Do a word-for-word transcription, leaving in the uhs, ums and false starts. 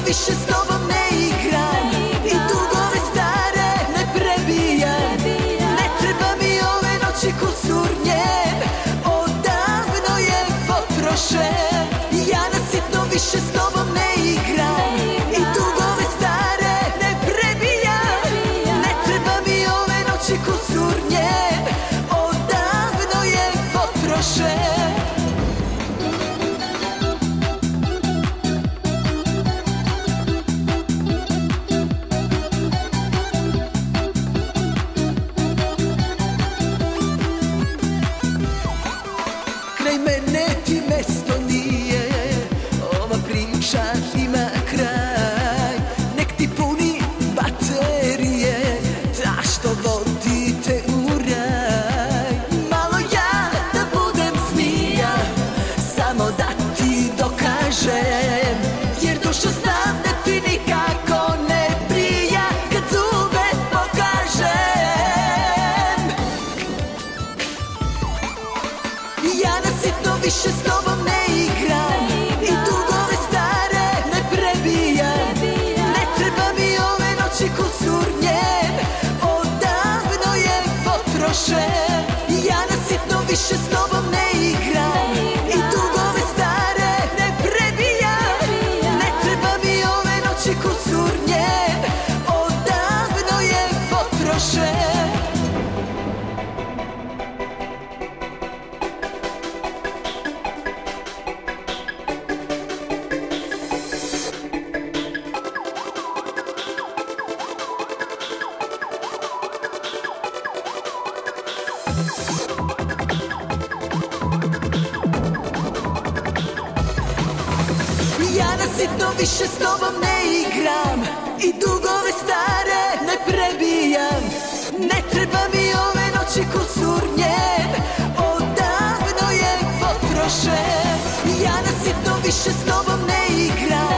više s tobom ne igram i dugove stare ne prebijam. Ne treba mi ove noći kusur njen, odavno je potrošen. Ja na sitno više s tobom ne igram i dugove stare ne prebijam. Ne treba mi ove noći kusur njen, odavno je potrošen. Kraj mene ti mesto nije, ova priča ima kraj. Nek ti puni baterije, ta što vodi te u raj. Malo ja da budem zmija, samo da ti dokažem, jer duša znam da ti nikako ne prija kad zube pokažem. Ja na sitno više s tobom ne igram i dugove stare ne prebijam. Ne treba mi ove noći kusur njen, odavno je potrošen. Ja na sitno više s tobom ne igram i dugove stare ne prebijam. Ne treba mi ove noći kusur njen, odavno je potrošen. Ja na sitno više s tobom ne igram i dugove stare ne prebijam. Ne treba mi ove noći kusur njen, odavno je potrošen. Ja na sitno više s tobom ne igram